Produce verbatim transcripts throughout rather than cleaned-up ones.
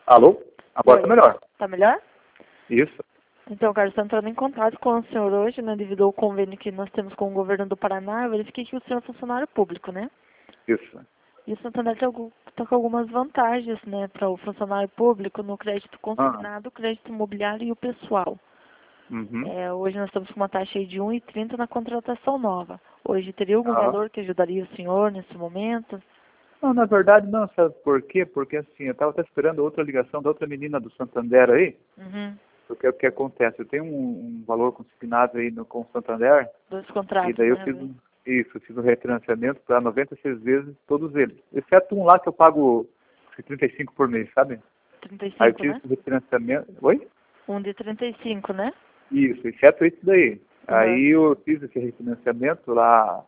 Alô? Agora Oi. tá melhor. Tá melhor? Isso. Então, Carlos, estou entrando em contato com o senhor hoje, né, devido ao convênio que nós temos com o governo do Paraná. Eu verifiquei que o senhor é funcionário público, né? Isso. E o Santander está com algumas vantagens, né, para o funcionário público no crédito consignado, Ah. crédito imobiliário e o pessoal. Uhum. É, hoje nós estamos com uma taxa aí de um vírgula trinta na contratação nova. Hoje teria algum Ah. valor que ajudaria o senhor nesse momento? Não, na verdade não, sabe por quê? Porque assim, eu estava até esperando outra ligação da outra menina do Santander aí. Uhum. Porque o que acontece? Eu tenho um, um valor consignado aí no, com o Santander. Dois contratos, E daí eu né? fiz um, isso, eu fiz um refinanciamento para noventa e seis vezes todos eles. Exceto um lá que eu pago trinta e cinco por mês, sabe? trinta e Aí eu cinco, fiz né? esse refinanciamento. Oi? Um de trinta e cinco, né? Isso, exceto isso daí. Uhum. Aí eu fiz esse refinanciamento lá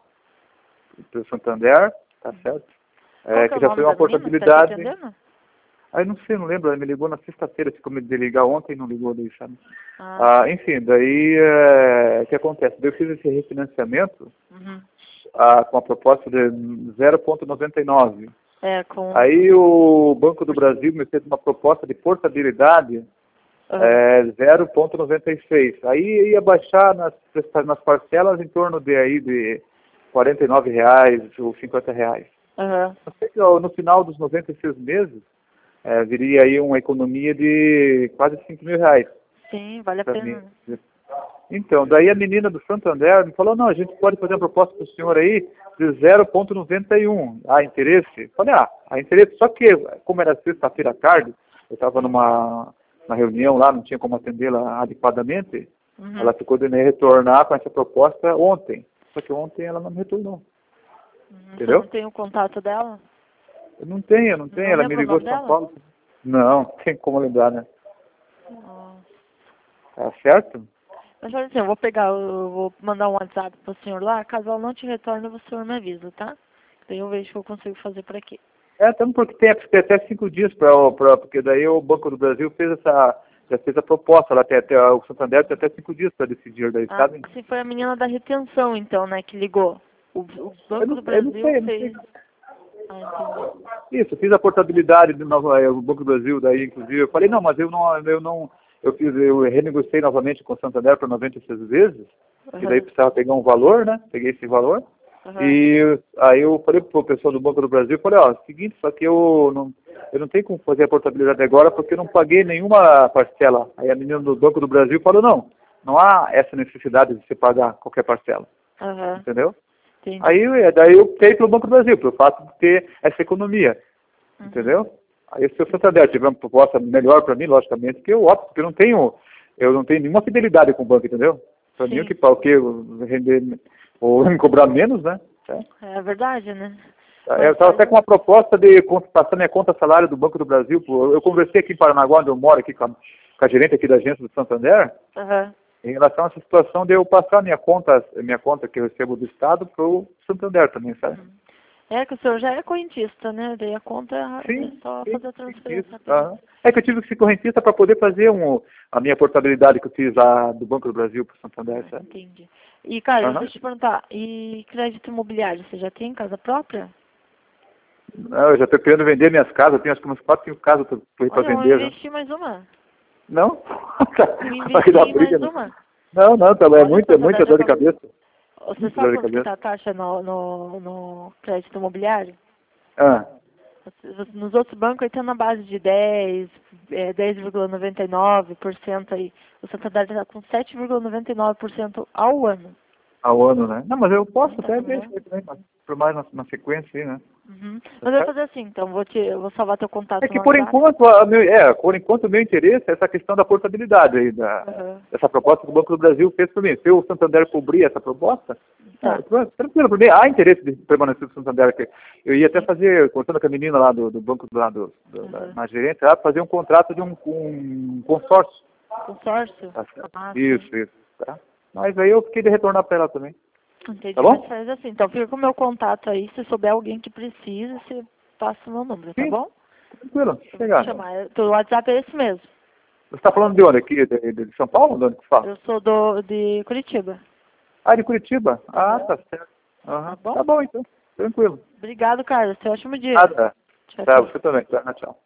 pelo Santander, tá certo? Qual É, que é que o já nome foi uma da menina? Você está portabilidade. atendendo? Aí não sei, não lembro, ela me ligou na sexta-feira, ficou me de ligar ontem, não ligou daí, sabe? Ah, Ah, enfim, daí é, o que acontece? Daí eu fiz esse refinanciamento uhum. ah, com a proposta de zero vírgula noventa e nove. É, com... Aí o Banco do Brasil me fez uma proposta de portabilidade Uhum. é, zero vírgula noventa e seis. Aí ia baixar nas, nas parcelas em torno de, aí, de quarenta e nove reais ou cinquenta reais. Uhum. Eu sei que ó, no final dos noventa e seis meses, é, viria aí uma economia de quase cinco mil reais. Sim, vale a Pra pena. mim. Então, daí a menina do Santander me falou, não, a gente pode fazer uma proposta para o senhor aí de zero vírgula noventa e um. Há interesse? Falei, ah, há interesse. Só que, como era sexta-feira à tarde, eu estava numa, numa reunião lá, não tinha como atendê-la adequadamente, Uhum. ela ficou de me retornar com essa proposta ontem. Só que ontem ela não me retornou. Uhum. Entendeu? Você não tem o contato dela? Eu não tenho, eu não tenho. Não Ela me lembra o ligou nome de São dela? Paulo. Não, tem como lembrar, né? Nossa. Tá certo? Mas olha assim, eu vou pegar, eu vou mandar um WhatsApp pro senhor lá, caso ela não te retorne, o senhor me avisa, tá? Daí eu vejo o que eu consigo fazer por aqui. É, também porque tem, tem até cinco dias para, porque daí o Banco do Brasil fez essa, já fez a proposta, lá tem até, o Santander tem até cinco dias para decidir daí, Ah, sabe? se foi a menina da retenção, então, né, que ligou. O, o Eu Banco não, do eu não Brasil sei, eu não fez... sei. Ah, entendi. Isso, eu fiz a portabilidade do novo, é, o Banco do Brasil daí, inclusive. Eu falei, não, mas eu não, eu não, eu fiz, eu renegociei novamente com o Santander por noventa e seis vezes, e daí Uhum. precisava pegar um valor, né? Peguei esse valor. Uhum. E aí eu falei pro pessoal do Banco do Brasil, falei, ó, seguinte, só que eu não, eu não tenho como fazer a portabilidade agora porque eu não paguei nenhuma parcela. Aí a menina do Banco do Brasil falou, não, não há essa necessidade de você pagar qualquer parcela. Uhum. Entendeu? Entendi. Aí daí eu optei pelo Banco do Brasil, pelo fato de ter essa economia. Uhum. Entendeu? Aí se o Santander tiver uma proposta melhor para mim, logicamente, que eu opto, porque eu não tenho, eu não tenho nenhuma fidelidade com o banco, entendeu? Para mim o que o que render ou me cobrar menos, né? É verdade, né? Eu estava até com uma proposta de passar minha conta salário do Banco do Brasil. Eu conversei aqui em Paranaguá, onde eu moro, aqui com a, com a gerente aqui da agência do Santander, Uhum. em relação a essa situação de eu passar minha conta, minha conta que eu recebo do Estado para o Santander também, sabe? Uhum. É que o senhor já é correntista, né? Daí a conta Sim, é só sim, fazer a sim, transferência. isso. Aham. É que eu tive que ser correntista para poder fazer um, a minha portabilidade que eu fiz lá do Banco do Brasil para o Santander, Ah, sabe? entendi. E, Carlos, Aham. deixa eu te perguntar, e crédito imobiliário, você já tem casa própria? Não, eu já estou querendo vender minhas casas, eu tenho acho que umas quatro, cinco casas para Olha, eu vender, né? investi mais uma. Não? Eu Vai dar investi em briga, mais né? uma. Não, não, tá, é Olha, muita, muita Santander já dor de tá... cabeça. Você Muita sabe dor de quanto que cabeça. tá a taxa no, no, no crédito imobiliário? Ah, Nos outros bancos aí tá na base de dez, é, dez vírgula noventa e nove por cento aí. O Santander está com sete vírgula noventa e nove por cento ao ano. ao ano, né? Não, mas eu posso Tá até vendo, ver né? isso aí também, mas por mais na, na sequência aí, né? Uhum. Tá Mas eu vou certo? fazer assim, então, vou, te, eu vou salvar teu contato É no que por WhatsApp. enquanto, a meu, é, por enquanto o meu interesse é essa questão da portabilidade aí, da, Uhum. dessa proposta que o Banco do Brasil fez para mim. Se o Santander cobrir essa proposta, Tá. é, tranquilo, por mim, há interesse de permanecer no Santander. Que eu ia até fazer, contando com a menina lá do, do banco, lá do, do, da, Uhum. na gerência, lá, fazer um contrato de um, um consórcio. Consórcio? Tá certo? Ah, Isso, sim. isso. Tá? Mas aí eu fiquei de retornar para ela também. Entendi, Tá mas bom? faz assim, então fica com o meu contato aí, se souber alguém que precisa, você passa o meu número, tá Sim, bom? tranquilo. Eu vou te Chega. chamar. O WhatsApp é esse mesmo. Você está falando de onde? Aqui? De, de São Paulo? De onde que fala? Eu sou do, de Curitiba. Ah, de Curitiba? Ah, Uhum. tá certo. Aham. Tá bom? Tá bom, então. Tranquilo. Obrigado, Carlos. Tenha um ótimo dia. Nada. Tchau, Tá, tchau. você também. Tá, tchau.